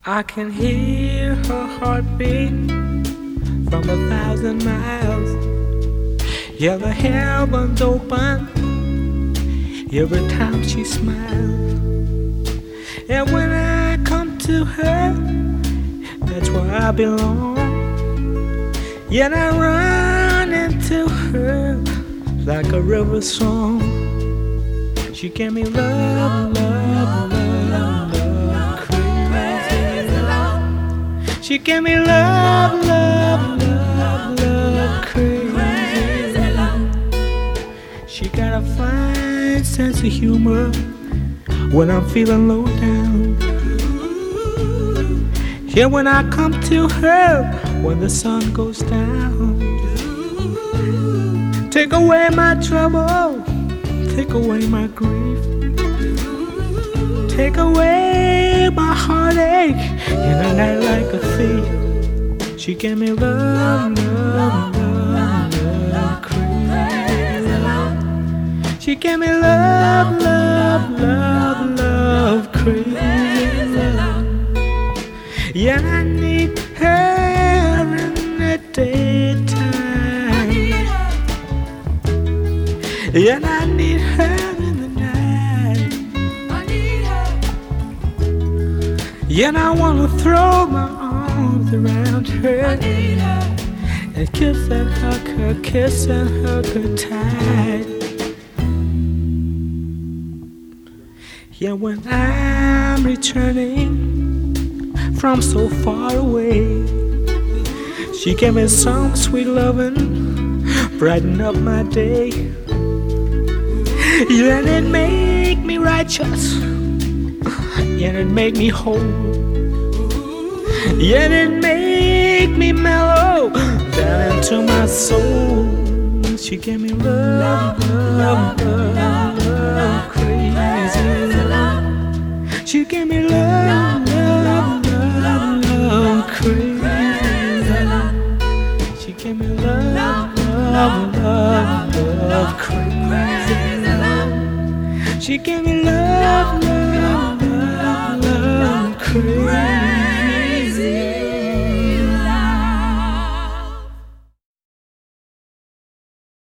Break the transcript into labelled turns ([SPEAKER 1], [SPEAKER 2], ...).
[SPEAKER 1] I can hear her heartbeat from 1,000 miles. Yeah, the heavens open every time she smiles. And when I come to her, that's where I belong. Yet I run into her like a river song. She gave me love, love, love, love, crazy love. She gave me love, love, love, love, crazy love. She got a fine sense of humor when I'm feeling low down. Yeah, when I come to her, when the sun goes down. Take away my trouble, take away my grief, take away my heartache in a night like a thief. She gave me love, love, love, love, crazy love. She gave me love, love, love, love, crazy love. Yeah, I need her in the daytime. Yeah, I need her in the night. Yeah, I wanna throw my arms around her and kiss and hug her, kiss and hug her tight. Yeah, when I'm returning from so far away, she gave me some sweet loving, brighten up my day. Yeah, and it make me righteous, yeah, it make me whole, yeah, it make me mellow down into my soul. She gave me love, love, love, love, crazy love. She gave me love, love, love, love, crazy love. She gave me love, love, love, love, crazy love. She gave me love, love.